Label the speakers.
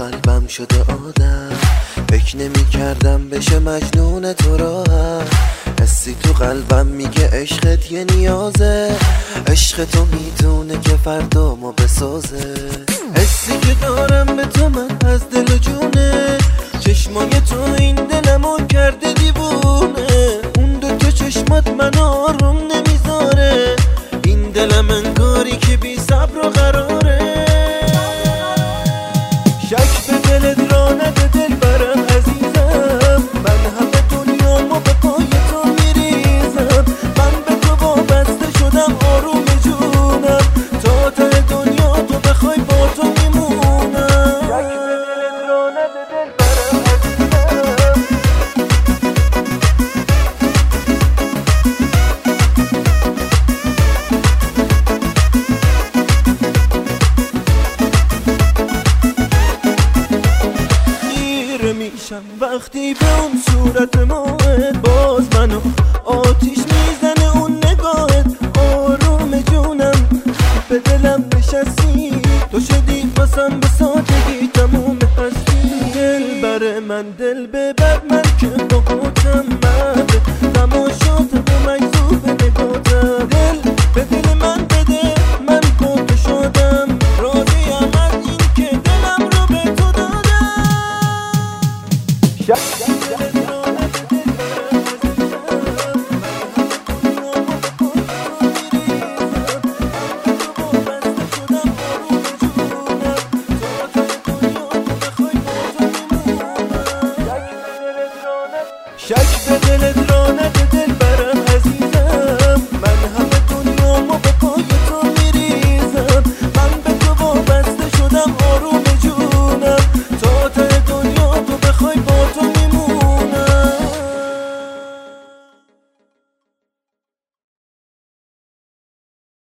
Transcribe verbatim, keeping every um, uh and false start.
Speaker 1: قلبم شده آدم، فکر نمی کردم بشه مجنون تو را هم. حسی تو قلبم میگه عشقت یه نیازه، عشق تو میتونه که فردا ما بسازه. حسی که دارم به تو من از دل و جونه، چشمای تو این دلمو کرده دیوونه. اون دو تا چشمات من آروم نمیذاره، این دلم انگاری که بی صبر و قراره. شک به دلت را نده دل برم عزیزم، من همه دنیامو به پای تو میریزم. من به تو وابسته شدم آروم جونم، تا ته دنیا تو بخوای با تو میمونم. شک به دلت را نده دل برم عزیزم. میشم وقتی به اون صورت ماهت، باز منو آتیش میزنه اون نگاهت. آروم جونم به دلم نشستی، تو شدی واسم به سادگی تموم هستی. دل بر من دل ببر من که باهاتم، من تماشات و مجذوب نگاتم. دل به دل من بده من با تو شدم، راضیم از این که دلم رو به تو دادم. شک به دلت را نده دل